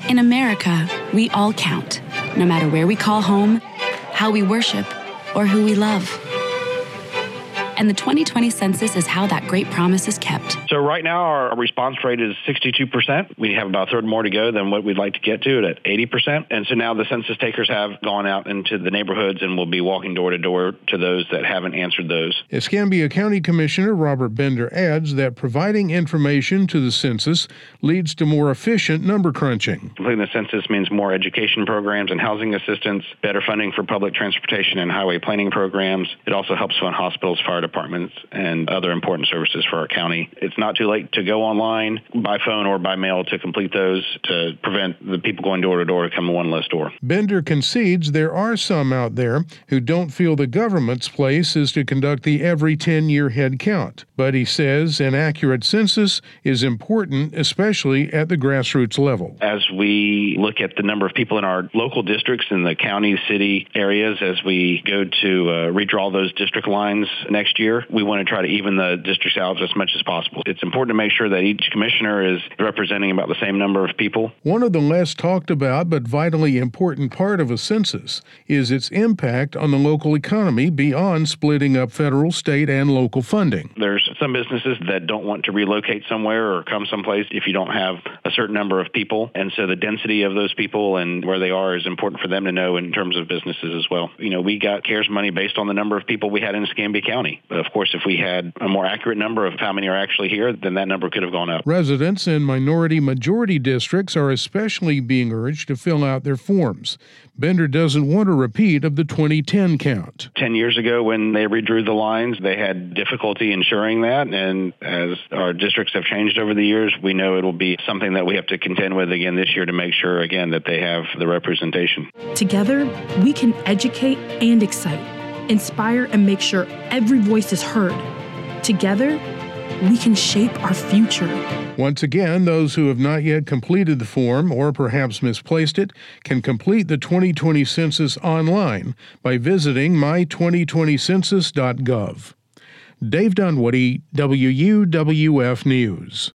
In America, we all count, no matter where we call home, how we worship, or who we love. And the 2020 census is how that great promise is kept. So right now, our response rate is 62%. We have about a third more to go than what we'd like to get to at 80%. And so now the census takers have gone out into the neighborhoods and will be walking door to door to those that haven't answered those. Escambia County Commissioner Robert Bender adds that providing information to the census leads to more efficient number crunching. Completing the census means more education programs and housing assistance, better funding for public transportation and highway planning programs. It also helps fund hospitals, fire departments, and other important services for our county. It's not too late to go online, by phone or by mail to complete those to prevent the people going door to door to come to one less door. Bender concedes there are some out there who don't feel the government's place is to conduct the every 10-year head count. But he says an accurate census is important, especially at the grassroots level. As we look at the number of people in our local districts in the county, city areas, as we go to redraw those district lines next year, we want to try to even the districts out as much as possible. It's important to make sure that each commissioner is representing about the same number of people. One of the less talked about but vitally important part of a census is its impact on the local economy beyond splitting up federal, state, and local funding. There's some businesses that don't want to relocate somewhere or come someplace if you don't have a certain number of people. And so the density of those people and where they are is important for them to know in terms of businesses as well. You know, we got CARES money based on the number of people we had in Escambia County. But of course, if we had a more accurate number of how many are actually here, then that number could have gone up. Residents in minority-majority districts are especially being urged to fill out their forms. Bender doesn't want a repeat of the 2010 count. 10 years ago, when they redrew the lines, they had difficulty ensuring that. And as our districts have changed over the years, we know it'll be something that we have to contend with again this year to make sure, again, that they have the representation. Together, we can educate and excite, inspire, and make sure every voice is heard. Together, we can shape our future. Once again, those who have not yet completed the form or perhaps misplaced it can complete the 2020 census online by visiting my2020census.gov. Dave Dunwoody, WUWF News.